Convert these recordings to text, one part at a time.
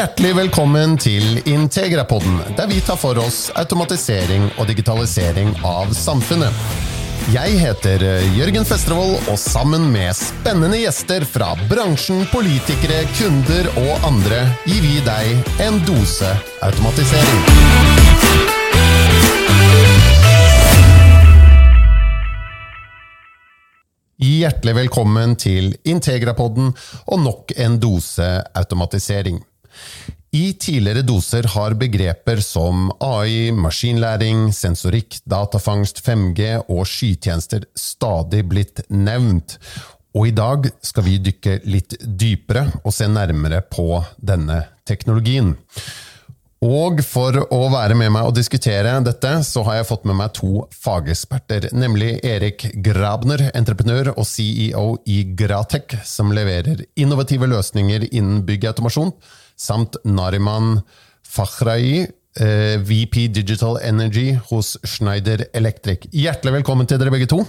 Hjertelig velkommen til Integrapodden, der vi tar for oss automatisering og digitalisering av samfunnet. Jeg heter Jørgen Festrevold, og sammen med spennende gjester fra bransjen, politikere, kunder og andre gir vi deg en dose automatisering. Hjertelig velkommen til Integrapodden og nok en dose automatisering. I tidligere doser har begreper som AI, maskinlæring, sensorikk, datafangst, 5G og skytjenester stadig blitt nevnt. Og i dag skal vi dykke litt dypere og se nærmere på denne teknologien. Og for å være med meg og diskutere dette, så har jeg fått med meg to fageksperter, nemlig Erik Grabner, entreprenør og CEO i Gratec, som leverer innovative løsninger innen byggautomasjon, samt Nariman Fakhrai, VP Digital Energy hos Schneider Electric. Hjertelig velkommen til dere begge to.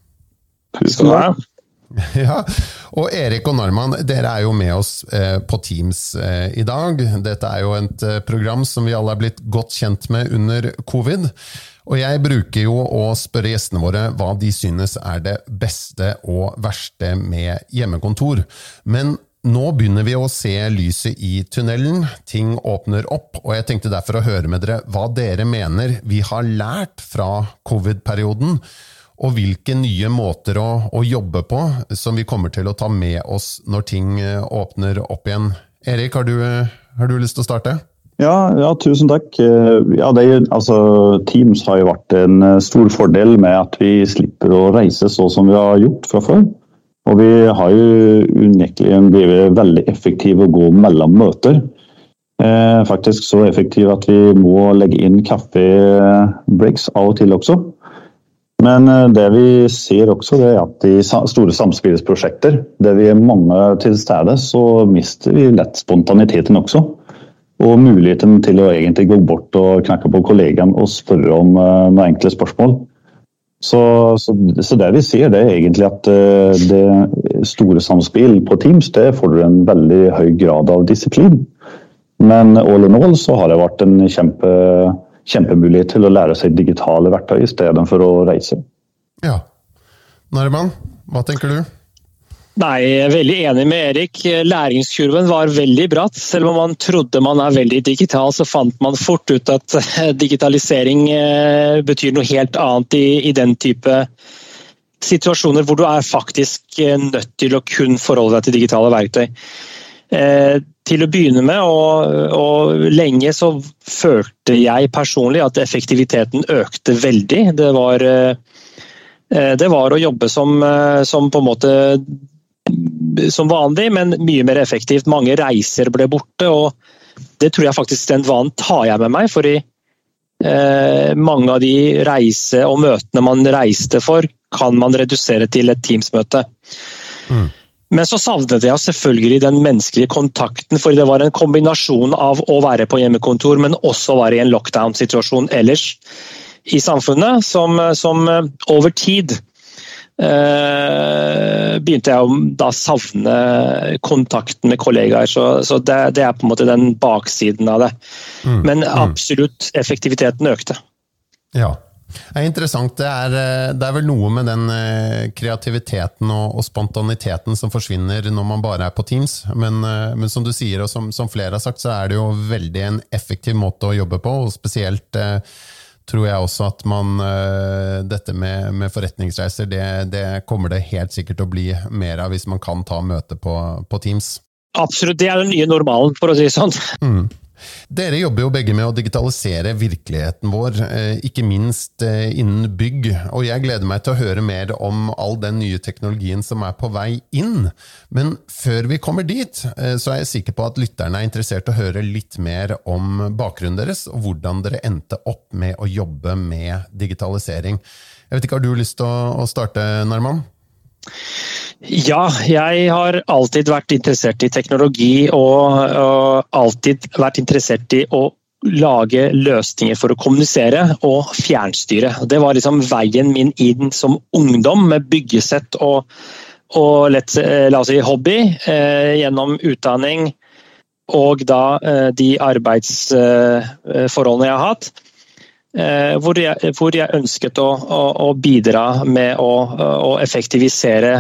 Tusen takk. Ja, og Erik og Nariman, dere er jo med oss på Teams i dag. Dette er jo et program som vi alle er blitt godt kjent med under covid. Og jeg bruker jo å spørre gjestene våre hva de synes er det beste og verste med hjemmekontor. Men nå begynner vi å se lyset i tunnelen, ting åpner opp, og jeg tenkte derfor å høre med dere hva dere mener vi har lært fra covid-perioden, og hvilke nye måter å jobbe på som vi kommer til å ta med oss når ting åpner opp igjen. Erik, har du lyst til å starte? Ja, tusen takk. Ja, Teams har jo vært en stor fordel med at vi slipper å reise så som vi har gjort fra før. Og vi har jo unektelig blitt veldig effektive å gå mellom møter. Faktisk så effektive at vi må legge inn kaffebreaks av og til også. Men det vi ser også det er at i store samspillsprosjekter, der vi er mange til stede, så mister vi lett spontaniteten også. Og muligheten til å egentlig gå bort og knakke på kollegaen og spørre om noen enkle spørsmål. Så det vi ser det er egentlig at det store samspill på Teams det fordrer en veldig høy grad av disiplin. Men all in all så har det vært en kjempemulighet til å lære seg digitale verktøy i stedet for å reise. Ja. Nariman, hva tenker du? Nei, jeg er veldig enig med Erik. Læringskurven var veldig bratt. Selv om man trodde man er veldig digital, så fant man fort ut at digitalisering betyr noe helt annet i den type situasjoner hvor du er faktisk nødt til å kun forholde deg til digitale verktøy. Til å begynne med, og lenge så følte jeg personlig at effektiviteten økte veldig. Det var å jobbe som på en måte som vanlig, men mye mer effektivt. Mange reiser ble borte, og det tror jeg faktisk den vanen tar jeg med meg, fordi mange av de reise og møtene man reiste for, kan man redusere til et Teams-møte. Men så savnet jeg selvfølgelig den menneskelige kontakten, fordi det var en kombinasjon av å være på hjemmekontor, men også være i en lockdown-situasjon ellers i samfunnet, som over tid begynte jeg å da savne kontakten med kollegaer, så det er på en måte den baksiden av det. Men absolutt effektiviteten økte. Ja, det er interessant. Det er vel noe med den kreativiteten og spontaniteten som forsvinner når man bare er på Teams, men som du sier, og som flere har sagt, så er det jo veldig en effektiv måte å jobbe på, og spesielt tror jeg også at dette med forretningsreiser, det kommer det helt sikkert til å bli mer av hvis man kan ta møte på Teams. Absolutt, det er den nye normalen, for å si det sånn. Dere jobber jo begge med å digitalisere virkeligheten vår, ikke minst innen bygg, og jeg gleder meg til å høre mer om all den nye teknologien som er på vei inn. Men før vi kommer dit, så er jeg sikker på at lytterne er interessert i å høre litt mer om bakgrunnen deres, og hvordan dere endte opp med å jobbe med digitalisering. Jeg vet ikke, har du lyst til å starte, Nariman? Ja, jeg har alltid vært interessert i teknologi og alltid vært interessert i å lage løsninger for å kommunisere og fjernstyre. Det var liksom veien min inn som ungdom med byggesett og la oss si hobby gjennom utdanning og da de arbeidsforholdene jeg har hatt, hvor jeg ønsket å bidra med å effektivisere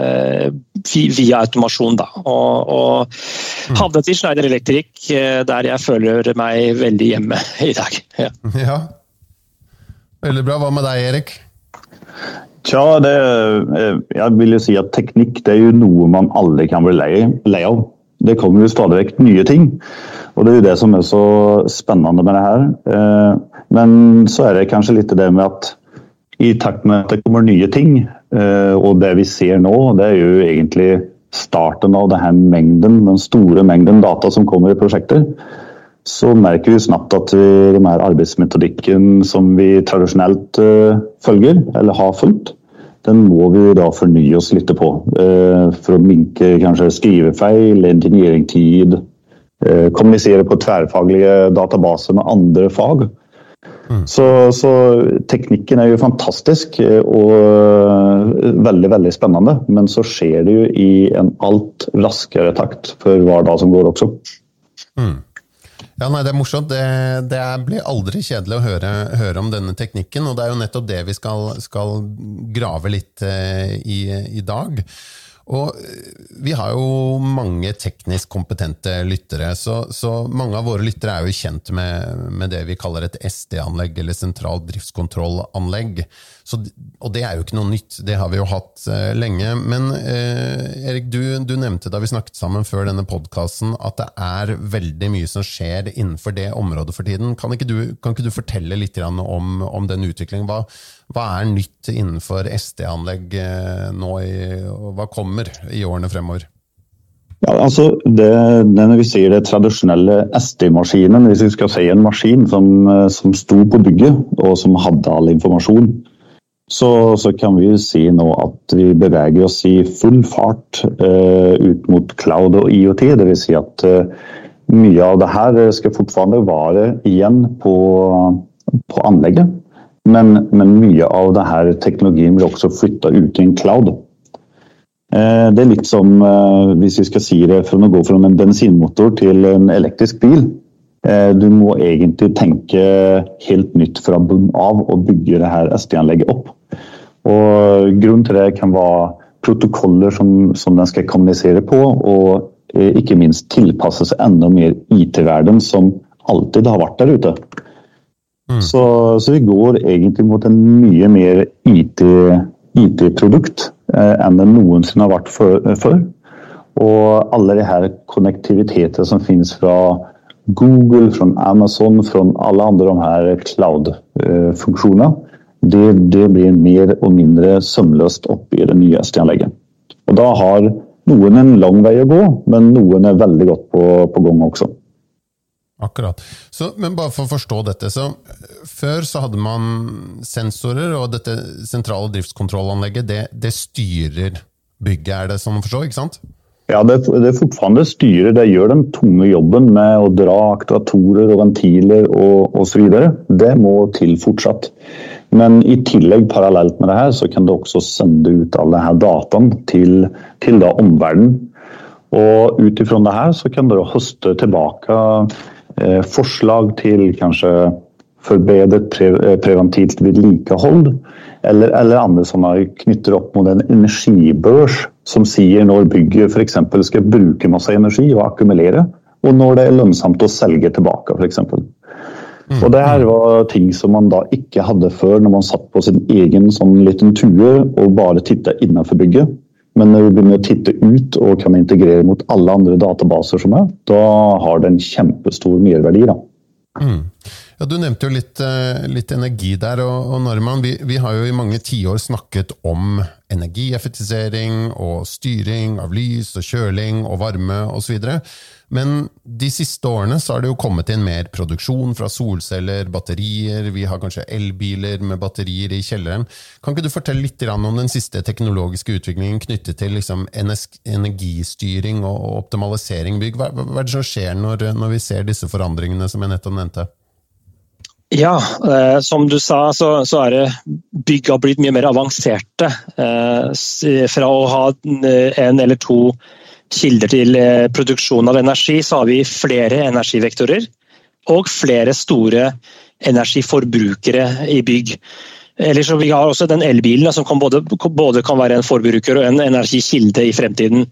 via automasjon da, og havnet i Schneider Electric, der jeg føler meg veldig hjemme i dag. Ja. Veldig bra. Hva med deg, Erik? Tja, jeg vil jo si at teknikk det jo noe man aldri kan bli lei av. Det kommer jo stadig vekk nye ting, og det er jo det som så spennende med det her. Men så det kanskje litt det med at i takt med at det kommer nye ting, og det vi ser nå, det jo egentlig starten av den store mengden data som kommer i prosjekter, så merker vi snabbt at de her arbeidsmetodikken som vi tradisjonelt følger, eller har fulgt, den må vi da fornye oss litt på, for å minke kanskje skrivefeil, engineeringtid, kommunisere på tverrfaglige databaser med andre fag. Så teknikken jo fantastisk og veldig, veldig spennende, men så skjer det jo i en alt raskere takt for hver dag som går også. Ja, nei, det morsomt. Det blir aldri kjedelig å høre om denne teknikken, og det jo nettopp det vi skal grave litt i dag. Og vi har jo mange teknisk kompetente lyttere, så mange av våre lyttere jo kjent med det vi kaller et SD-anlegg, eller sentralt driftskontrollanlegg. Og det jo ikke noe nytt, det har vi jo hatt lenge. Men Erik, du nevnte da vi snakket sammen før denne podcasten at det veldig mye som skjer innenfor det området for tiden. Kan ikke du fortelle litt om den utviklingen? Hva nytt innenfor SD-anlegg nå, og hva kommer i årene fremover? Ja, altså når vi sier det tradisjonelle SD-maskinen, hvis vi skal si en maskin som sto på bygget og som hadde all informasjon, så kan vi si nå at vi beveger oss i full fart ut mot cloud og IoT, det vil si at mye av det her skal fortfarande være igjen på anlegget, men mye av det her teknologien blir også flyttet ut i en cloud. Det litt som, hvis vi skal si det, fra å gå fra en bensinmotor til en elektrisk bil. Du må egentlig tenke helt nytt fra bunn av og bygge det her SD-anlegget opp. Og grunnen til det kan være protokoller som den skal kommunisere på, og ikke minst tilpasse seg enda mer IT-verden som alltid har vært der ute. Så vi går egentlig mot en mye mer IT-produkt enn det noensinne har vært før. Og alle de her konnektiviteter som finnes fra Google, fra Amazon, fra alle andre de her cloud-funksjoner, det blir mer og mindre sømløst opp i det nye SD-anlegget. Og da har noen en lang vei å gå, men noen veldig godt på gang også. Akkurat. Men bare for å forstå dette, så før så hadde man sensorer, og dette sentrale driftskontrollanlegget, det styrer bygget, det sånn å forstå, ikke sant? Ja, det fortfarande styrer, det gjør den tunge jobben med å dra aktuatorer og ventiler og så videre. Det må til fortsatt. Men i tillegg parallelt med det her, så kan det også sende ut alle her dataen til da omverdenen. Og utifrån det her så kan dere høste tilbake forslag til kanskje forbedret preventivt vedlikehold, eller andre som knytter opp mot en energibørs som sier når bygget for eksempel skal bruke masse energi og akkumulere, og når det lønnsomt å selge tilbake for eksempel. Og det her var ting som man da ikke hadde før når man satt på sin egen sånn liten tue og bare tittet innenfor bygget. Men når vi begynner å titte ut og kan integrere mot alle andre databaser som da har det en kjempestor merverdi da. Ja, du nevnte jo litt energi der, og Norman, vi har jo i mange tiår snakket om energieffektivisering og styring av lys og kjøling og varme og så videre. Men de siste årene så har det jo kommet inn mer produksjon fra solceller, batterier, vi har kanskje elbiler med batterier i kjelleren. Kan ikke du fortelle litt om den siste teknologiske utviklingen knyttet til liksom energistyring og optimalisering bygg? Hva det som skjer når vi ser disse forandringene som jeg nettopp nevnte? Ja, som du sa, så det bygg har blitt mye mer avanserte. Fra å ha en eller to kilder til produksjon av energi, så har vi flere energivektorer og flere store energiforbrukere i bygg. Eller så vi har også den elbilen som både kan være en forbruker og en energikilde i fremtiden.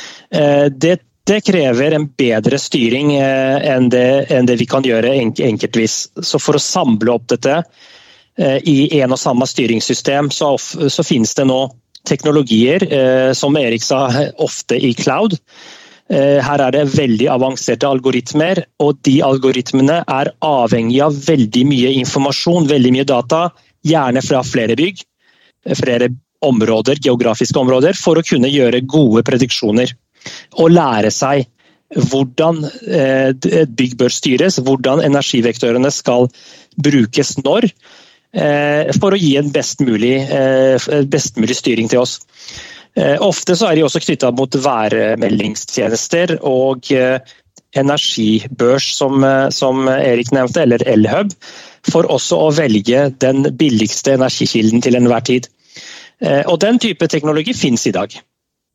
Det krever en bedre styring enn det vi kan gjøre enkeltvis. Så for å samle opp dette i en og samme styringssystem, så finnes det nå teknologier, som Erik sa, ofte i cloud. Her er det veldig avanserte algoritmer, og de algoritmene er avhengig av veldig mye informasjon, veldig mye data, gjerne fra flere bygg, flere områder, geografiske områder, for å kunne gjøre gode prediksjoner og lære seg hvordan et bygg bør styres, hvordan energivektorene skal brukes når, for å gi en best mulig styring til oss. Ofte så er de også knyttet mot værmeldingstjenester og energibørs, som Erik nevnte, eller Elhub, for også å velge den billigste energikilden til enhver tid. Og den type teknologi finnes i dag.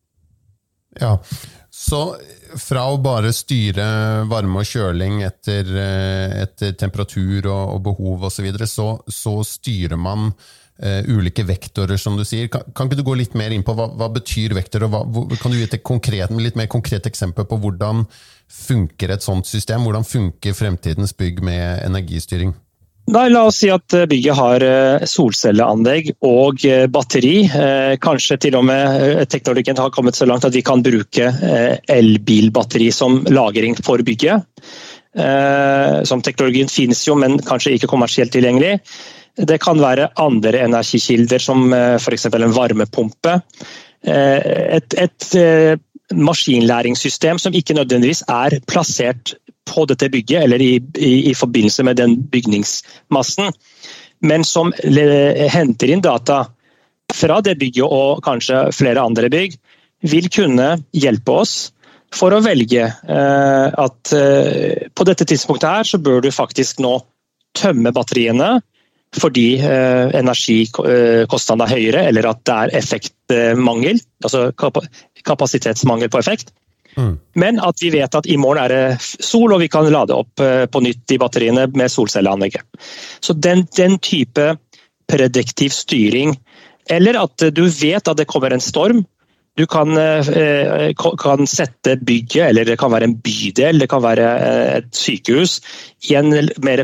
Ja, så fra å bare styre varme og kjøling etter temperatur og behov og så videre, så styrer man ulike vektorer, som du sier. Kan ikke du gå litt mer inn på hva betyr vektor, og kan du gi et litt mer konkret eksempel på hvordan funker et sånt system? Hvordan funker fremtidens bygg med energistyring? La oss si at bygget har solcelleanlegg og batteri. Kanskje til og med teknologien har kommet så langt at vi kan bruke elbilbatteri som lagring for bygget. Som teknologien finnes jo, men kanskje ikke kommersielt tilgjengelig. Det kan være andre energikilder, som for eksempel en varmepumpe. Et maskinlæringssystem som ikke nødvendigvis er plassert på dette bygget, eller i forbindelse med den bygningsmassen, men som henter inn data fra det bygget og kanskje flere andre bygg, vil kunne hjelpe oss for å velge at på dette tidspunktet her så bør du faktisk nå tømme batteriene fordi energikostnaden er høyere, eller at det er effektmangel, altså kapasitetsmangel på effekt. Men at vi vet at i morgen er det sol, og vi kan lade opp på nytt de batteriene med solcelleanlegget. Så den type prediktiv styring, eller at du vet at det kommer en storm, du kan sette bygget, eller det kan være en bydel, det kan være et sykehus, i en mer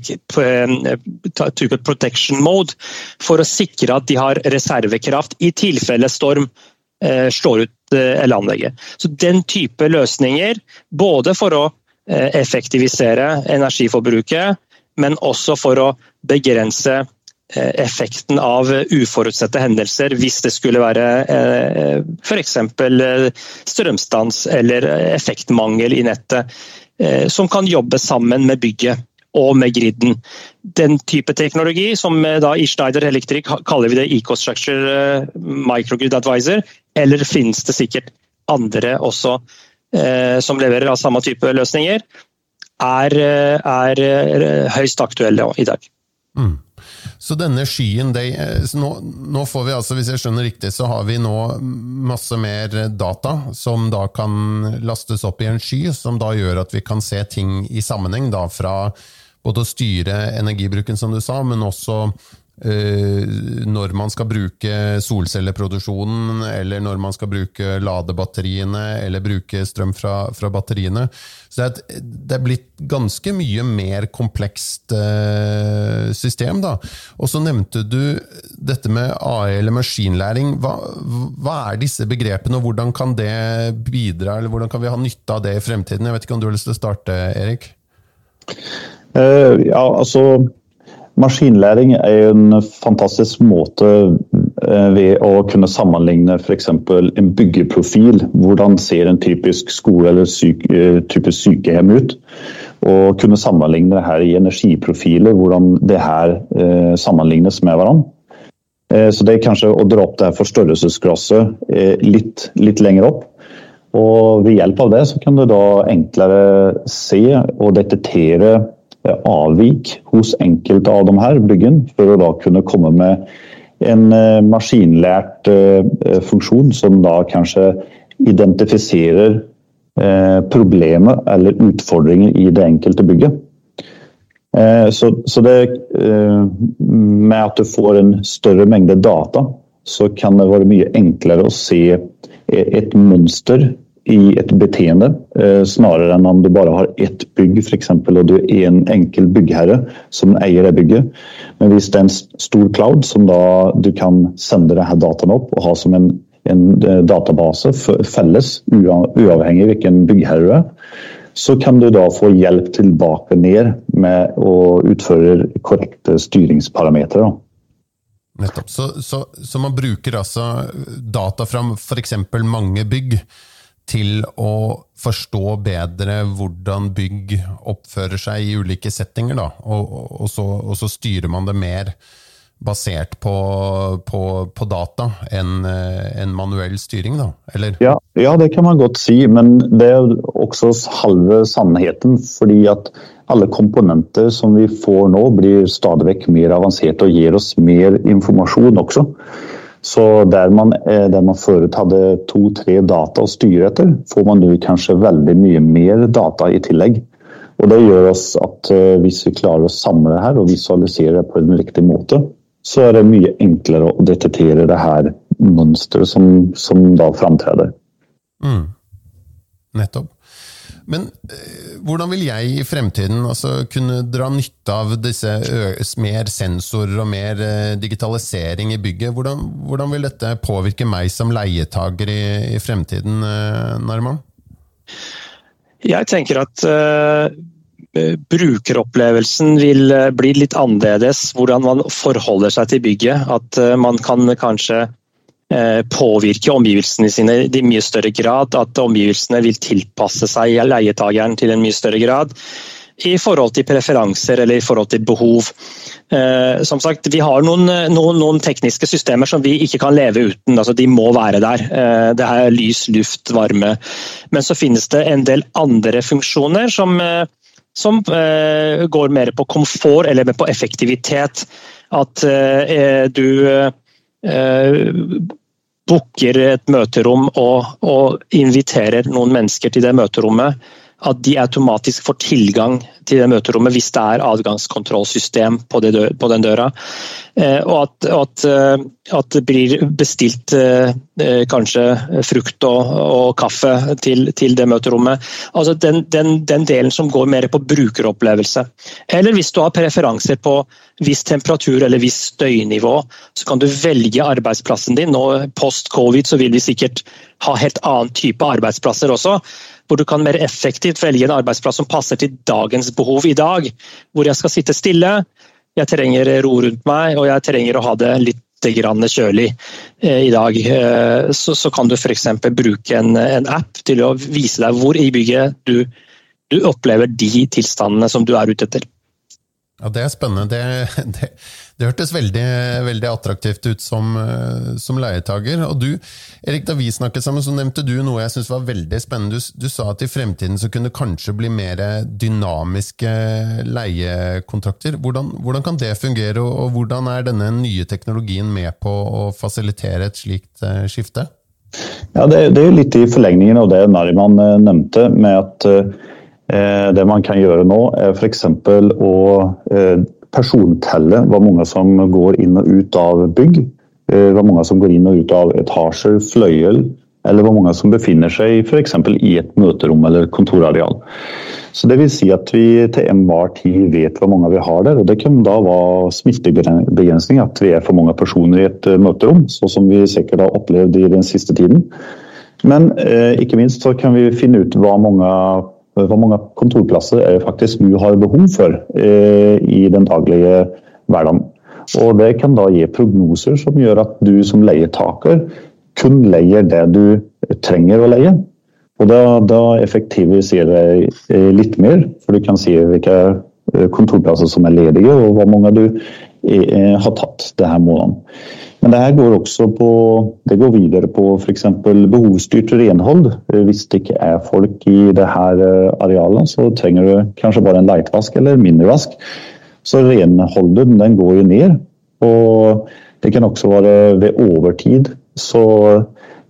type protection mode, for å sikre at de har reservekraft i tilfelle storm slår ut elanlegget. Så den type løsninger, både for å effektivisere energiforbruket, men også for å begrense effekten av uforutsette hendelser, hvis det skulle være for eksempel strømstans eller effektmangel i nettet, som kan jobbe sammen med bygget og med griden. Den type teknologi, som da i Schneider Electric kaller vi det EcoStruxure Microgrid Advisor, eller finnes det sikkert andre også som leverer av samme type løsninger, er høyst aktuelle i dag. Så denne skyen, nå får vi altså, hvis jeg skjønner riktig, så har vi nå masse mer data som da kan lastes opp i en sky, som da gjør at vi kan se ting i sammenheng da, fra både å styre energibruken, som du sa, men også når man skal bruke solcelleproduksjonen, eller når man skal bruke ladebatteriene, eller bruke strøm fra batteriene. Så det er blitt ganske mye mer komplekst system da. Og så nevnte du dette med AI eller maskinlæring. Hva er disse begrepene, og hvordan kan det bidra, eller hvordan kan vi ha nytte av det i fremtiden? Jeg vet ikke om du har lyst til å starte, Erik? Ja, altså maskinlæring er en fantastisk måte ved å kunne sammenligne for eksempel en byggeprofil. Hvordan ser en typisk skole eller typisk sykehjem ut? Og kunne sammenligne det her i energiprofiler, hvordan det her sammenlignes med hverandre. Så det er kanskje å dra opp det her forstørrelsesglasset litt lenger opp. Og ved hjelp av det så kan du da enklere se og detektere avvik hos enkelte av de her byggen, for å da kunne komme med en maskinlært funksjon som da kanskje identifiserer problemer eller utfordringer i det enkelte bygget. Så det med at du får en større mengde data, så kan det være mye enklere å se et mønster i et beteende, snarere enn om du bare har ett bygg for eksempel, og du en enkel byggherre som eier det bygget. Men hvis det en stor cloud som da du kan sende det her dataen opp og ha som en database felles, uavhengig hvilken byggherre du så kan du da få hjelp tilbake ned med å utføre korrekte styringsparametre. Nettopp. Så man bruker altså data fra for eksempel mange bygg til å forstå bedre hvordan bygg oppfører seg i ulike settinger da, og så styrer man det mer basert på data enn manuell styring da, eller? Ja, det kan man godt si, men det også halve sannheten, fordi at alle komponenter som vi får nå blir stadig vekk mer avanserte og gir oss mer informasjon også. Så der man forut hadde 2-3 data å styre etter, får man nå kanskje veldig mye mer data i tillegg. Og det gjør oss at hvis vi klarer å samle det her og visualisere det på en riktig måte, så det mye enklere å detektere det her mønsteret som da framträder. Nettopp. Men hvordan vil jeg i fremtiden kunne dra nytte av disse mer sensorer og mer digitalisering i bygget? Hvordan vil dette påvirke meg som leietager i fremtiden, Narman? Jeg tenker at brukeropplevelsen vil bli litt annerledes, hvordan man forholder seg til bygget, at man kan kanskje påvirke omgivelsene sine i mye større grad, at omgivelsene vil tilpasse seg leietageren til en mye større grad, i forhold til preferanser eller i forhold til behov. Som sagt, vi har noen tekniske systemer som vi ikke kan leve uten, altså de må være der. Det er lys, luft, varme. Men så finnes det en del andre funksjoner som går mer på komfort eller mer på effektivitet. At du booker et møterom og inviterer noen mennesker til det møterommet, at de automatisk får tilgang til det møterommet hvis det er adgangskontrollsystem på den døra. Og at det blir bestilt kanskje frukt og kaffe til det møterommet. Altså den delen som går mer på brukeropplevelse. Eller hvis du har preferanser på viss temperatur eller viss støynivå, så kan du velge arbeidsplassen din. Nå post-covid så vil vi sikkert ha helt annen type arbeidsplasser også, hvor du kan mer effektivt velge en arbeidsplass som passer til dagens behov i dag, hvor jeg skal sitte stille, jeg trenger ro rundt meg, og jeg trenger å ha det litt grann kjølig i dag. Så kan du for eksempel bruke en app til å vise deg hvor i bygget du opplever de tilstandene som du er ute etter. Ja, det er spennende. Det hørtes veldig, veldig attraktivt ut som leietager. Og du, Erik, da vi snakket sammen, så nevnte du noe jeg synes var veldig spennende. Du sa at i fremtiden så kunne det kanskje bli mer dynamiske leiekontrakter. Hvordan kan det fungere, og hvordan er denne nye teknologien med på å fasilitere et slikt skifte? Ja, det er jo litt i forlengningen av det Narman nevnte, med at det man kan gjøre nå er for eksempel å persontelle hvor mange som går inn og ut av bygg, hvor mange som går inn og ut av etasjer, fløyel, eller hvor mange som befinner seg for eksempel i et møterom eller kontorareal. Så det vil si at vi til enhver tid vet hvor mange vi har der, og det kan da være smittebegrensning at vi er for mange personer i et møterom, så som vi sikkert har opplevd i den siste tiden. Men ikke minst så kan vi finne ut hvor mange kontorplasser faktisk du har behov for i den daglige hverdagen. Og det kan da gi prognoser som gjør at du som leietaker kun leier det du trenger å leie. Og da effektiviserer det litt mer, for du kan se hvilke kontorplasser som er ledige og hvor mange du har tatt denne måneden. Men det her går videre på for eksempel behovsstyrt renhold. Hvis det ikke er folk i det her arealet, så trenger du kanskje bare en leitvask eller minivask. Så renholden, den går jo ned. Og det kan også være ved overtid. Så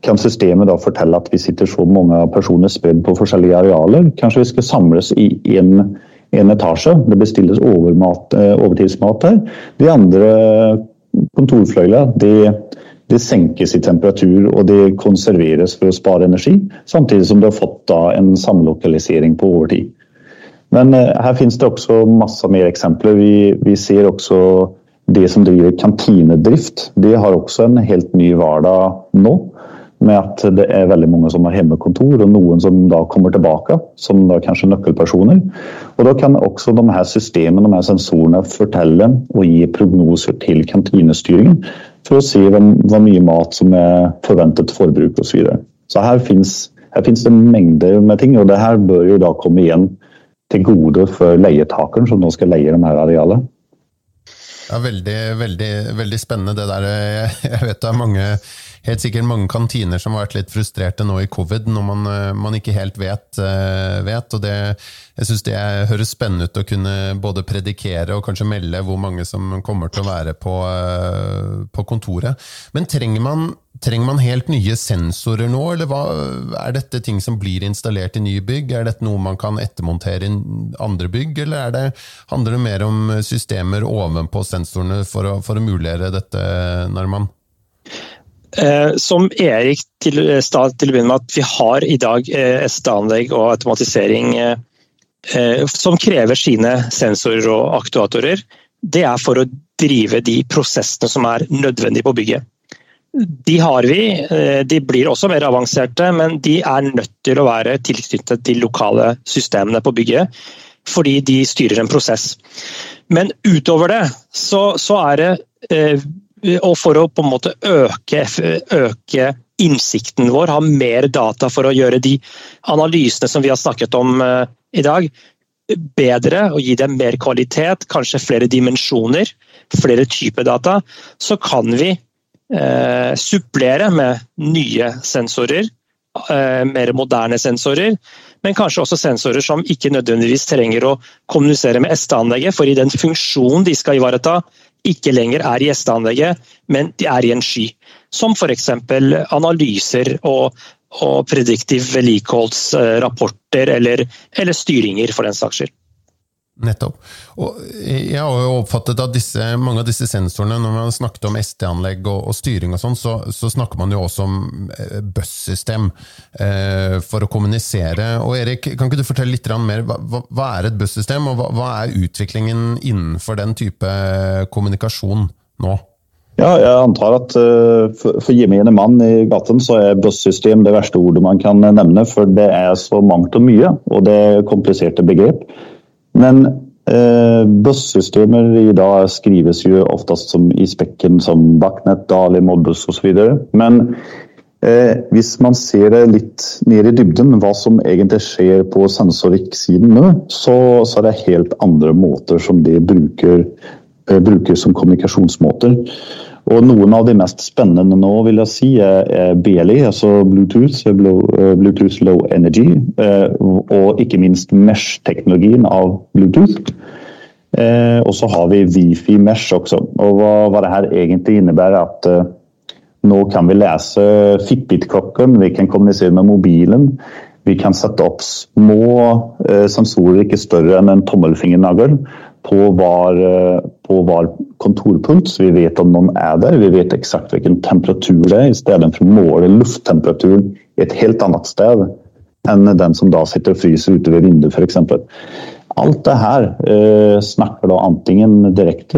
kan systemet da fortelle at vi sitter så mange personer spredd på forskjellige arealer. Kanskje vi skal samles i en etasje. Det bestilles overtidsmat der. De andre kontorfløyler, det senkes i temperatur, og det konserveres for å spare energi, samtidig som det har fått da en samlokalisering på overtid. Men her finnes det også masse mer eksempler. Vi ser også det som driver kantinedrift. Det har også en helt ny hverdag nå, med at det veldig mange som har hjemmekontor, og noen som da kommer tilbake, som da kanskje nøkkelpersoner. Og da kan også de her systemene, de her sensorene, fortelle og gi prognoser til kantinestyringen, for å se hvor mye mat som forventet forbruk og så videre. Så her finnes det mengder med ting, og det her bør jo da komme igjen til gode for leietakeren som nå skal leie de her arealene. Ja, veldig spennende det der. Jeg vet det mange, helt sikkert mange kantiner som har vært litt frustrerte nå i covid, når man ikke helt vet, og jeg synes det høres spennende ut å kunne både predikere og kanskje melde hvor mange som kommer til å være på kontoret. Men trenger man helt nye sensorer nå, eller dette ting som blir installert i nye bygg? Dette noe man kan ettermontere i andre bygg, eller handler det mer om systemer ovenpå sensorene for å muliggjøre dette, Narman? Som Erik til å begynne med, at vi har i dag ST-anlegg og automatisering som krever sine sensorer og aktuatorer. Det for å drive de prosessene som nødvendige på bygget. De har vi, de blir også mer avanserte, men de nødt til å være tilknyttet til lokale systemene på bygget, fordi de styrer en prosess. Men utover det, så det og for å på en måte øke innsikten vår, ha mer data for å gjøre de analysene som vi har snakket om i dag, bedre og gi dem mer kvalitet, kanskje flere dimensjoner, flere typer data, så kan vi supplere med nye sensorer, mer moderne sensorer, men kanskje også sensorer som ikke nødvendigvis trenger å kommunisere med ST-anlegget, for i den funksjonen de skal ivareta, ikke lenger i ST-anlegget, men de i en sky. Som for eksempel analyser og prediktiv vedlikeholdsrapporter eller styringer for den saks skyld. Nettopp. Og jeg har jo oppfattet at mange av disse sensorene, når man snakket om ST-anlegg og styring og sånn, så snakker man jo også om buss-system for å kommunisere. Og Erik, kan ikke du fortelle litt mer, hva et buss-system, og hva utviklingen innenfor den type kommunikasjon nå? Ja, jeg antar at for gemene mann i gaten så buss-system det verste ordet man kan nevne, for det så mangt og mye, og det kompliserte begrep. Men busssystemer i dag skrives jo oftast som i spekken som Backnet, Dali, Modbus og så videre. Men hvis man ser det litt ned i dybden, hva som egentlig skjer på sensorikk-siden nå, så det helt andre måter som de bruker som kommunikasjonsmåter. Og noen av de mest spennende nå vil jeg si BLE, altså Bluetooth Low Energy, og ikke minst mesh-teknologien av Bluetooth. Og så har vi Wi-Fi mesh også. Og hva det her egentlig innebærer at nå kan vi lese Fitbit-klokken, vi kan kommunisere med mobilen, vi kan sette opp små sensorer, ikke større enn en tommelfingernagel, på hver kontorpult, så vi vet om noen der, vi vet eksakt hvilken temperatur det i stedet for å måle lufttemperaturen i et helt annet sted enn den som da sitter og fryser ute ved vinduet for eksempel. Alt det her snakker da antingen direkte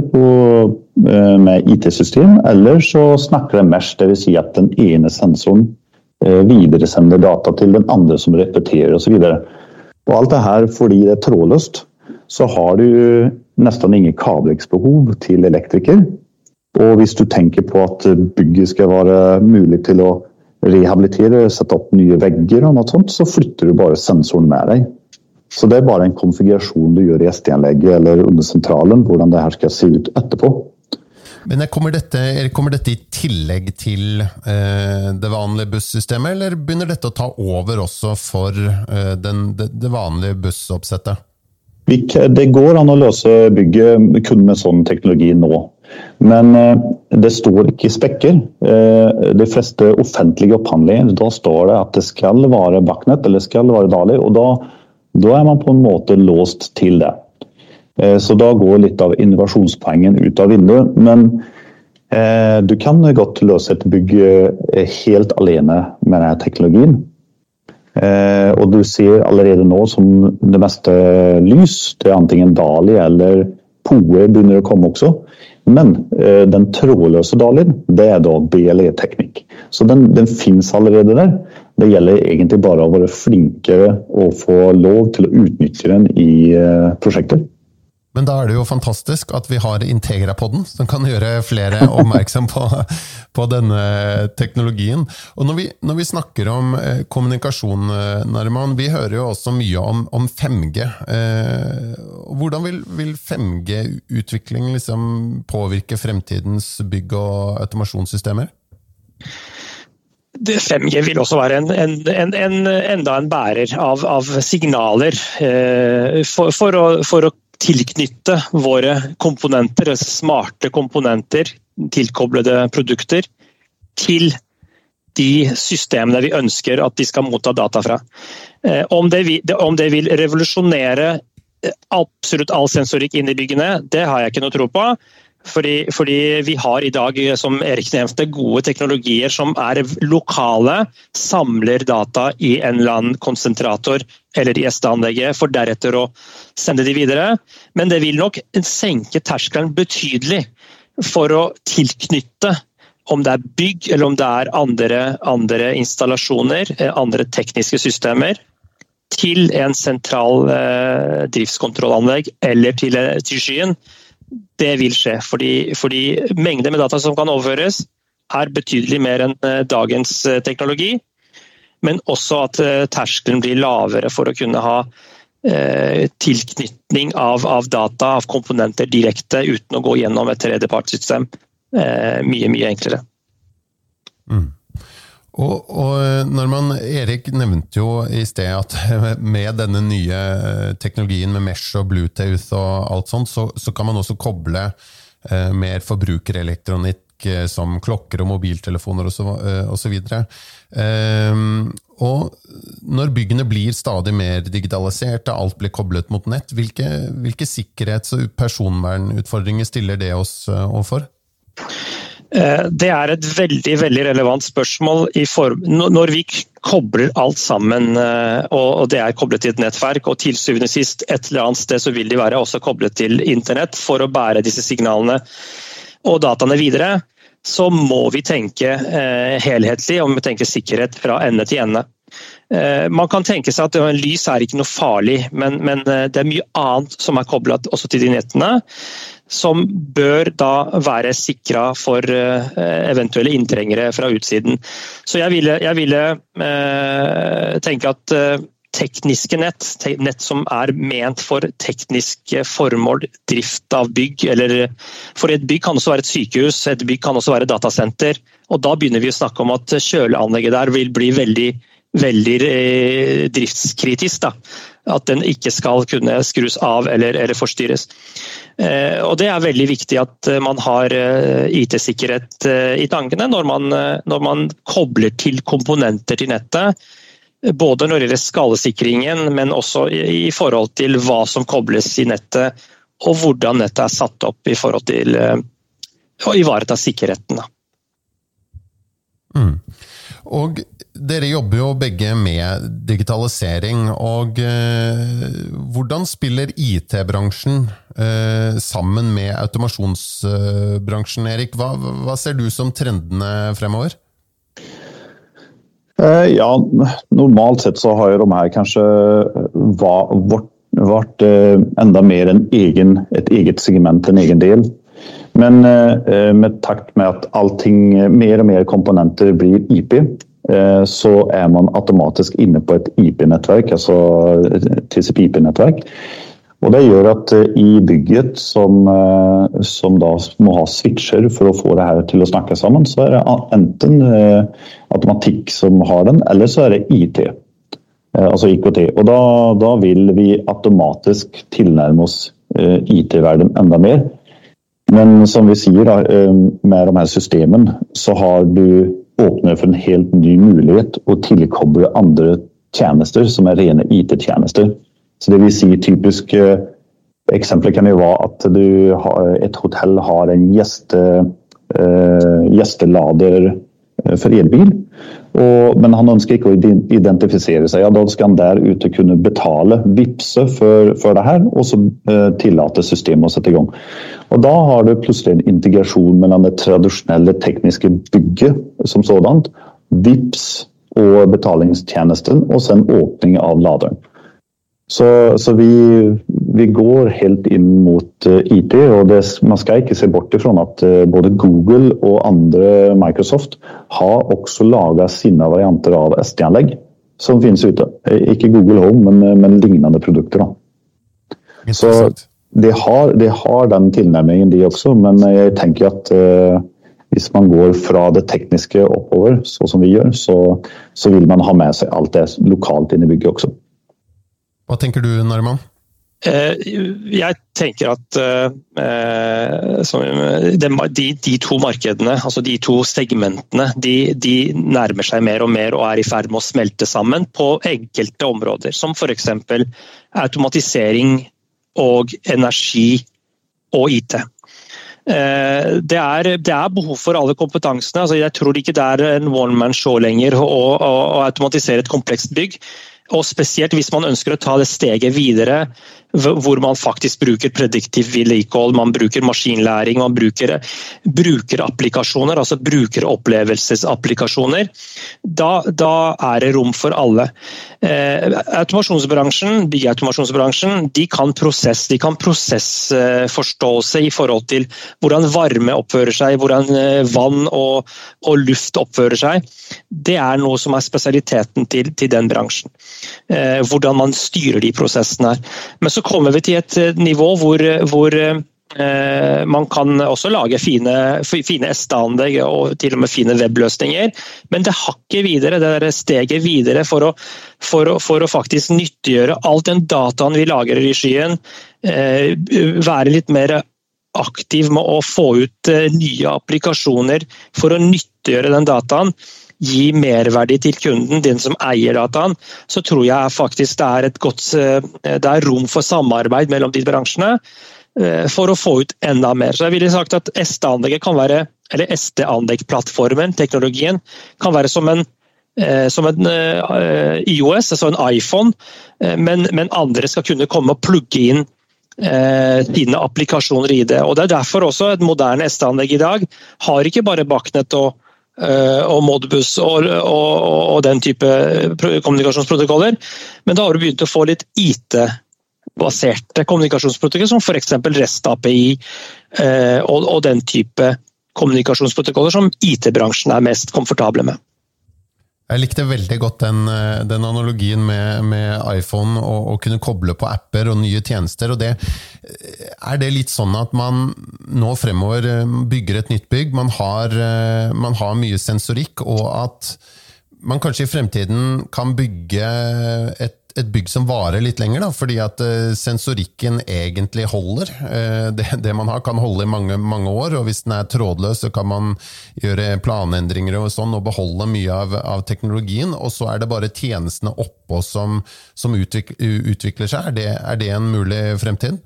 med IT-system, eller så snakker det mesh, det vil si at den ene sensoren videre sender data til den andre som repeterer og så videre. Og alt det her fordi det trådløst, så har du nesten ingen kablingsbehov til elektriker. Og hvis du tenker på at bygget skal være mulig til å rehabilitere, sette opp nye vegger og noe sånt, så flytter du bare sensoren med deg. Så det bare en konfigurasjon du gjør i ST-anlegget eller under sentralen, hvordan det her skal se ut etterpå. Men kommer dette i tillegg til det vanlige bussystemet, eller begynner dette å ta over også for det vanlige bussoppsettet? Det går an å løse bygget kun med sånn teknologi nå. Men det står ikke i spekker. De fleste offentlige opphandlinger, da står det at det skal være Backnet eller skal være DALI, og da man på en måte låst til det. Så da går litt av innovasjonspoengen ut av vinduet, men du kan godt løse et bygg helt alene med denne teknologien. Og du ser allerede nå som det meste lys, det antingen DALI eller POE begynner å komme også, men den trådløse DALI, det da BLE-teknikk. Så den finnes allerede der. Det gjelder egentlig bare å være flinkere og få lov til å utnytte den i prosjekter. Men da det jo fantastisk at vi har Integra-podden, som kan gjøre flere oppmerksom på denne teknologien. Og når vi snakker om kommunikasjon, Narman, vi hører jo også mye om 5G. Hvordan vil 5G-utvikling liksom påvirke fremtidens bygg- og automasjonssystemer? 5G vil også være enda en bærer av signaler for å tilknytte våre komponenter, smarte komponenter, tilkoblede produkter, til de systemene vi ønsker at de skal motta data fra. Om det vil revolusjonere absolutt all sensorikk inn i byggene, det har jeg ikke noe tro på. Fordi vi har i dag, som Erik nevnte, gode teknologier som lokale, samler data i en eller annen konsentrator eller i SD-anlegget, for deretter å sende de videre. Men det vil nok senke terskelen betydelig for å tilknytte, om det bygg eller om det andre installasjoner, andre tekniske systemer, til en sentral driftskontrollanlegg eller til skyen. Det vil skje, fordi mengden med data som kan overføres betydelig mer enn dagens teknologi, men også at terskelen blir lavere for å kunne ha tilknytning av data, av komponenter direkte, uten å gå gjennom et tredjepartssystem. Mye, mye enklere. Og Erik nevnte jo i sted at med denne nye teknologien med mesh og Bluetooth og alt sånt, så kan man også koble mer forbrukerelektronikk som klokker og mobiltelefoner og så videre. Og når byggene blir stadig mer digitaliserte, alt blir koblet mot nett, hvilke sikkerhets- og personvernutfordringer stiller det oss overfor? Det et veldig, veldig relevant spørsmål når vi kobler alt sammen, og det koblet til et nettverk, og til syvende og sist et eller annet sted så vil de være også koblet til internett for å bære disse signalene og dataene videre, så må vi tenke helhetlig, og vi må tenke sikkerhet fra ende til ende. Man kan tenke seg at lys ikke noe farlig, men det mye annet som koblet også til de nettene, som bør da være sikret for eventuelle inntrengere fra utsiden. Så jeg ville tenke at tekniske nett som ment for tekniske formål, drift av bygg, eller for et bygg kan også være et sykehus, et bygg kan også være et datasenter, og da begynner vi å snakke om at kjøleanlegget der vil bli veldig, veldig driftskritisk, da. At den ikke skal kunne skrus av eller forstyrres. Og det veldig viktig at man har IT-sikkerhet i tankene når man kobler til komponenter til nettet, både når det gjelder skalesikringen, men også i forhold til hva som kobles i nettet, og hvordan nettet satt opp i forhold til å ivareta sikkerheten. Og dere jobber jo begge med digitalisering, og hvordan spiller IT-bransjen sammen med automasjonsbransjen, Erik? Hva ser du som trendene fremover? Ja, normalt sett så har jo de her kanskje vært enda mer et eget segment, en egen del. Men med takt med at allting, mer og mer komponenter blir IP, så man automatisk inne på et IP-nettverk, altså TCP/IP-nettverk. Og det gjør at i bygget som da må ha switcher for å få det her til å snakke sammen, så det enten automatikk som har den, eller så det IT, altså IKT. Og da vil vi automatisk tilnærme oss IT-verden enda mer. Men som vi sier da, med de her systemene, så har du åpnet for en helt ny mulighet å tilkoble andre tjenester som rene IT-tjenester. Så det vil si typisk eksempler kan jo være at et hotell har en gjestelader for elbil, men han ønsker ikke å identifisere seg. Ja, da skal han der ute kunne betale, vipse for det her, og så tillate systemet å sette i gang. Og da har du plutselig en integrasjon mellom det tradisjonelle tekniske bygget som sådant, vips og betalingstjenesten, og sen åpning av laderen. Så vi går helt inn mot IT, og man skal ikke se bort ifrån at både Google og andre Microsoft har også laget sine varianter av SD-anlegg som finnes ute. Ikke Google Home, men lignende produkter da. Så det har den tilnærmingen de også, men jeg tenker at hvis man går fra det tekniske oppover, så som vi gjør, så vil man ha med seg alt det lokalt inn i bygget også. Hva tenker du, Narman? Jeg tenker at de to markedene, altså de to segmentene, de nærmer seg mer og mer og i ferd med å smelte sammen på enkelte områder, som for eksempel automatisering og energi og IT. Det er behov for alle kompetansene. Altså jeg tror ikke det en one-man-show lenger å automatisere et komplekst bygg. Og spesielt hvis man ønsker å ta det steget videre, hvor man faktisk bruker prediktiv vedlikehold, man bruker maskinlæring, man bruker applikasjoner, altså brukeropplevelsesapplikasjoner, da det rom for alle. Automasjonsbransjen, byggautomasjonsbransjen, de kan prosessforståelse i forhold til hvordan varme oppfører seg, hvordan vann og luft oppfører seg. Det noe som spesialiteten til den bransjen. Hvordan man styrer de prosessene her. Men så kommer vi til et nivå hvor man kan også lage fine SD-anlegg og til og med fine webløsninger, men det hakket videre, det steget videre for å faktisk nyttiggjøre alt den dataen vi lager i skyen, være litt mer aktiv med å få ut nye applikasjoner for å nyttiggjøre den dataen, gi merverdi til kunden, den som eier dataen, så tror jeg faktisk det rom for samarbeid mellom de bransjene for å få ut enda mer. Så jeg ville sagt at SD-anlegget kan være, eller SD-anlegg-plattformen, teknologien, kan være som en iOS, altså en iPhone, men andre skal kunne komme og plugge inn dine applikasjoner i det. Og det derfor også et moderne SD-anlegg i dag har ikke bare baknett og Modbus og den type kommunikasjonsprotokoller, men da har du begynt å få litt IT-baserte kommunikasjonsprotokoller, som for eksempel REST API og den type kommunikasjonsprotokoller som IT-bransjen mest komfortable med. Jeg likte veldig godt den analogien med iPhone og kunne koble på apper og nye tjenester, og det litt sånn at man nå fremover bygger et nytt bygg, man har mye sensorikk, og at man kanskje i fremtiden kan bygge et bygg som varer litt lenger, da, fordi at sensorikken egentlig holder. Det man har kan holde i mange, mange år, og hvis den trådløs, så kan man gjøre planendringer og sånn, og beholde mye av teknologien, og så det bare tjenestene oppå som utvikler seg. Er det en mulig fremtid?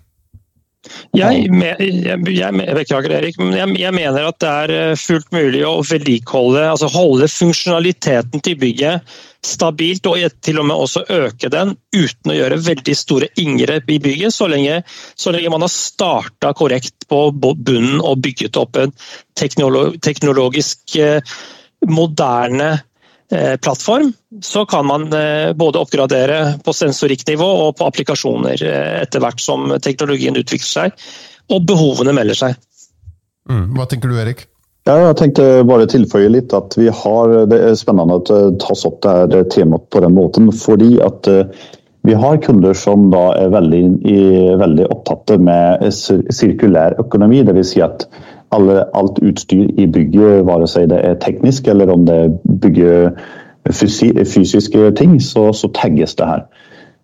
Jeg beklager Erik, men jeg mener at det fullt mulig å vedlikeholde, altså holde funksjonaliteten til bygget stabilt, og til og med også øke den uten å gjøre veldig store inngrep i bygget, så lenge man har startet korrekt på bunnen og bygget opp en teknologisk moderne plattform, så kan man både oppgradere på sensorikknivå og på applikasjoner etter hvert som teknologien utvikler seg, og behovene melder seg. Hva tenker du, Erik? Ja, jeg tenkte bare tilføye litt at det spennende at det tas opp det her temaet på den måten, fordi at vi har kunder som da veldig opptatt med sirkulær økonomi, det vil si at alt utstyr i bygget, vare seg det teknisk eller om det bygger fysiske ting, så tagges det her.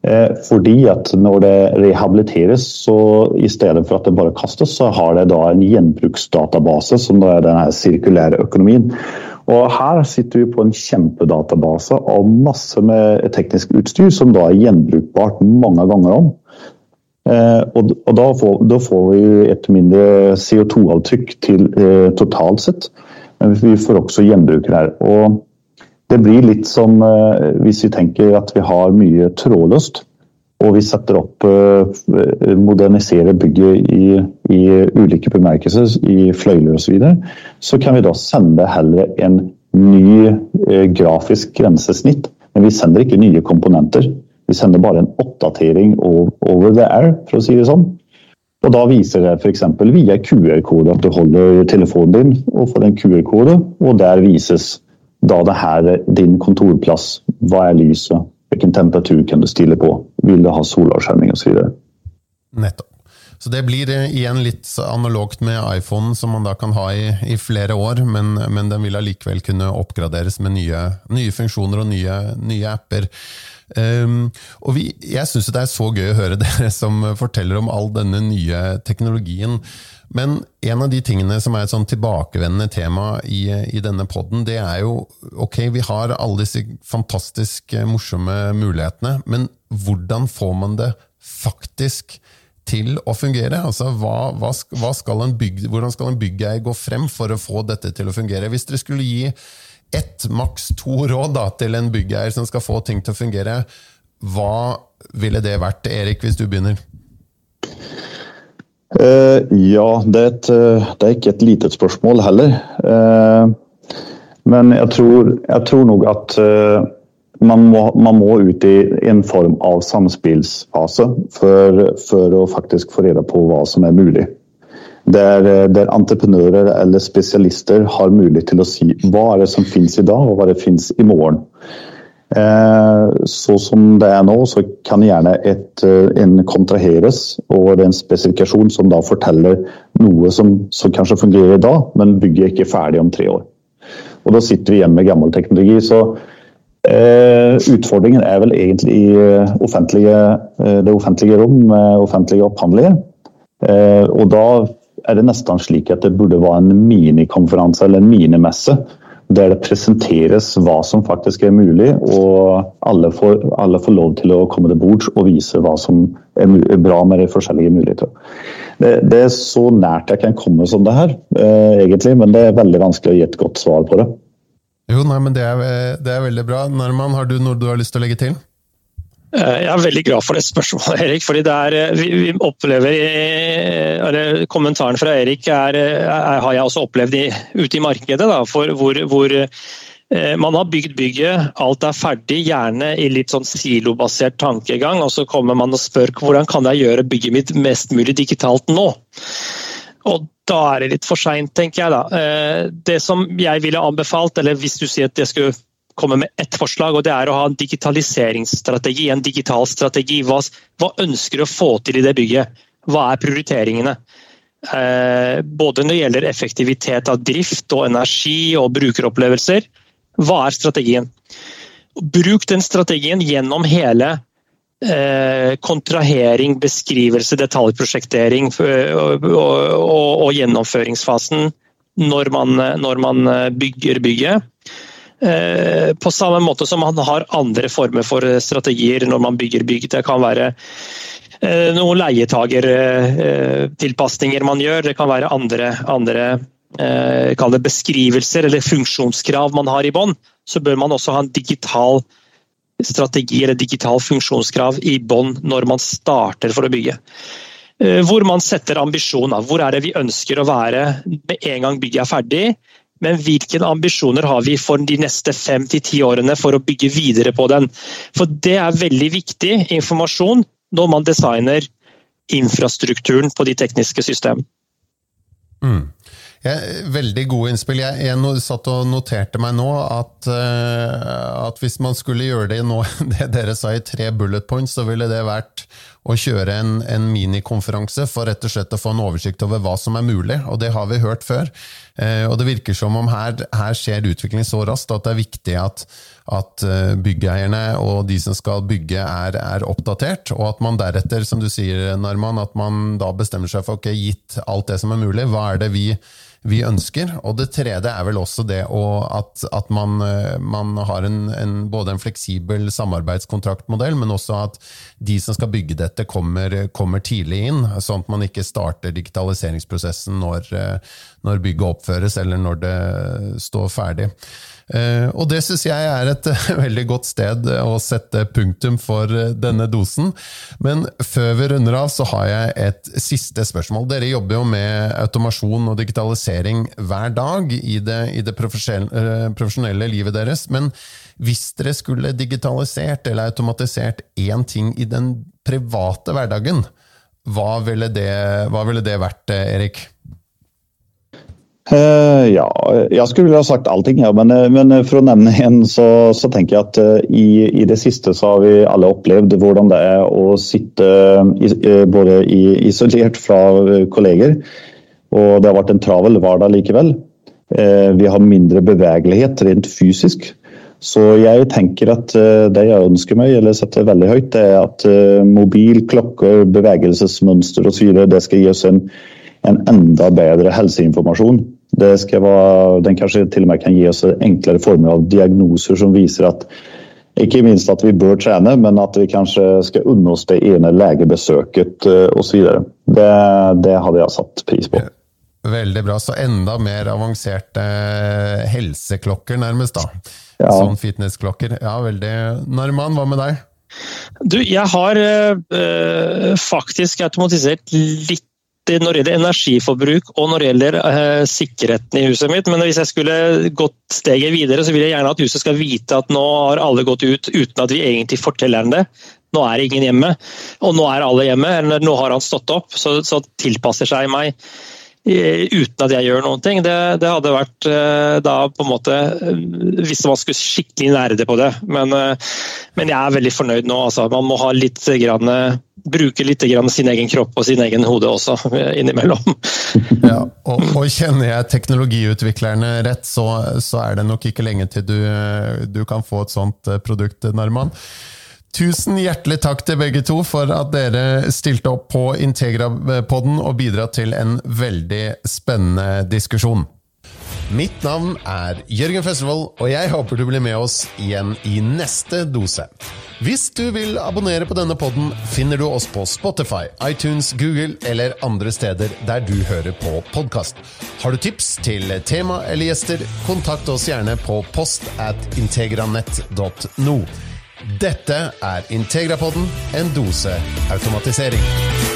Fordi at når det rehabiliteres, så i stedet for at det bare kastes, så har det da en gjenbruksdatabase, som da den her sirkulære økonomien. Og her sitter vi på en kjempedatabase av masse med teknisk utstyr, som da gjenbrukbart mange ganger om. Og da får vi et mindre CO2-avtrykk totalt sett, men vi får også gjenbruk her. Og det blir litt som hvis vi tenker at vi har mye trådløst, og vi setter opp, moderniserer bygget i ulike bemerkelser, i fløyler og så videre, så kan vi da sende heller en ny grafisk grensesnitt, men vi sender ikke nye komponenter. Vi sender bare en oppdatering over the air, for å si det sånn. Og da viser det for eksempel via QR-kode at du holder telefonen din og får en QR-kode, og der vises da det her din kontorplass, hva lyset, hvilken temperatur kan du stille på, vil du ha solavskjerming og så videre. Nettopp. Så det blir igjen litt analogt med iPhone som man da kan ha i flere år, men den vil allikevel kunne oppgraderes med nye funksjoner og nye apper. Og jeg synes det så gøy å høre dere som forteller om all denne nye teknologien, men en av de tingene som et sånn tilbakevendende tema i denne podden, det jo, ok, vi har alle disse fantastisk morsomme mulighetene, men hvordan får man det faktisk til å fungere? Altså, hvordan skal en byggeier gå frem for å få dette til å fungere? Hvis dere skulle gi maks 2 råd da, til en byggeier som skal få ting til å fungere, hva ville det vært, Erik, hvis du begynner? Ja, det ikke et litet spørsmål heller. Men jeg tror nok at man må ut i en form av samspillsfase for å faktisk få reda på hva som mulig. Der entreprenører eller spesialister har mulighet til å si hva det som finnes i dag og hva det finnes i morgen. Så som det nå, så kan gjerne en kontraheres, og det en spesifikasjon som da forteller noe som kanskje fungerer i dag, men bygget ikke ferdig om 3 år. Og da sitter vi igjen med gammel teknologi, så utfordringen vel egentlig i det offentlige rom, offentlige opphandlinger, og da det nesten slik at det burde være en minikonferanse eller en minimesse, der det presenteres hva som faktisk mulig, og alle får lov til å komme til bords og vise hva som bra med de forskjellige muligheter. Det så nært jeg kan komme som det her, egentlig, men det veldig vanskelig å gi et godt svar på det. Jo, nei, men det veldig bra. Norman, har du noe du har lyst til å legge til? Jeg veldig glad for det spørsmålet, Erik, fordi vi opplever, kommentaren fra Erik har jeg også opplevd ute i markedet, da, hvor man har bygd bygget, alt ferdig, gjerne i litt sånn silobasert tankegang, og så kommer man og spør hvordan kan jeg gjøre bygget mitt mest mulig digitalt nå? Og da det litt for sent, tenker jeg da. Det som jeg ville anbefalt, eller hvis du sier at jeg skulle komme med ett forslag, og det å ha en digitaliseringsstrategi, en digital strategi. Hva ønsker du å få til i det bygget? Hva prioriteringene? Både når det gjelder effektivitet av drift og energi og brukeropplevelser. Hva strategien? Bruk den strategien gjennom hele kontrahering, beskrivelse, detaljprosjektering og gjennomføringsfasen når man bygger bygget. På samme måte som man har andre former for strategier når man bygger bygg. Det kan være noen leietagertilpasninger man gjør, det kan være andre kall det beskrivelser eller funksjonskrav man har i bånd, så bør man også ha en digital strategi eller digital funksjonskrav i bånd når man starter for å bygge. Hvor man setter ambisjoner, hvor det vi ønsker å være med en gang bygget ferdig, men hvilke ambisjoner har vi for de neste 5-10 årene for å bygge videre på den? For det veldig viktig informasjon når man designer infrastrukturen på de tekniske system. Veldig gode innspill. Jeg satt og noterte meg nå at hvis man skulle gjøre det nå, det dere sa i 3 bullet points, så ville det vært å kjøre en minikonferanse for rett og slett å få en oversikt over hva som mulig, og det har vi hørt før. Og det virker som om her skjer utviklingen så raskt at det viktig at byggeierne og de som skal bygge er oppdatert, og at man deretter, som du sier, Narman, at man da bestemmer seg for, ok, gitt alt det som mulig, hva det vi ønsker? Og det tredje vel også det at man har både en fleksibel samarbeidskontraktmodell, men også at de som skal bygge dette kommer tidlig inn, sånn at man ikke starter digitaliseringsprosessen når bygget oppføres, eller når det står ferdig. Og det synes jeg et veldig godt sted å sette punktum for denne dosen. Men før vi runder av, så har jeg et siste spørsmål. Dere jobber jo med automasjon og digitalisering hver dag i det profesjonelle livet deres, men hvis dere skulle digitalisert eller automatisert en ting i den private hverdagen, hva ville det vært, Erik? Ja, jeg skulle ha sagt allting, ja, men for å nevne en, så tenker jeg at i det siste så har vi alle opplevd hvordan det å sitte både isolert fra kolleger, og det har vært en travel hverdag likevel. Vi har mindre bevegelighet rent fysisk, så jeg tenker at det jeg ønsker meg, eller setter veldig høyt, det at mobil, klokker, bevegelsesmønster og så videre, det skal gi oss en enda bedre helseinformasjon. Den kanskje til og med kan gi oss enklere former av diagnoser som viser at, ikke minst at vi bør trene, men at vi kanskje skal unne oss det ene legebesøket og så videre. Det hadde jeg satt pris på. Veldig bra, så enda mer avanserte helseklokker nærmest da. Ja. Sånn fitnessklokker. Ja, veldig. Narman, hva med deg? Du, jeg har faktisk automatisert litt når det gjelder energiforbruk og når det gjelder sikkerheten i huset mitt, men hvis jeg skulle gått steget videre, så vil jeg gjerne at huset skal vite at nå har alle gått ut uten at vi egentlig forteller dem det. Nå ingen hjemme, og nå alle hjemme, eller nå har han stått opp, så tilpasser seg meg uten at jeg gjør noen ting. Det hadde vært da på en måte, hvis man skulle skikkelig nære det på det, men jeg veldig fornøyd nå. Altså. Man må ha bruke litt grann sin egen kropp og sin egen hode også innimellom. Ja, og kjenner jeg teknologiutviklerne rett, så det nok ikke lenge til du kan få et sånt produkt, Narman. Tusen hjertelig takk til begge to for at dere stilte opp på Integra-podden og bidra til en veldig spennende diskusjon. Mitt navn Jørgen Festival, og jeg håper du blir med oss igjen i neste dose. Hvis du vil abonnere på denne podden, finner du oss på Spotify, iTunes, Google eller andre steder der du hører på podcast. Har du tips til tema eller gjester, kontakt oss gjerne på post@integranet.no. Dette Integra-podden, en dose automatisering.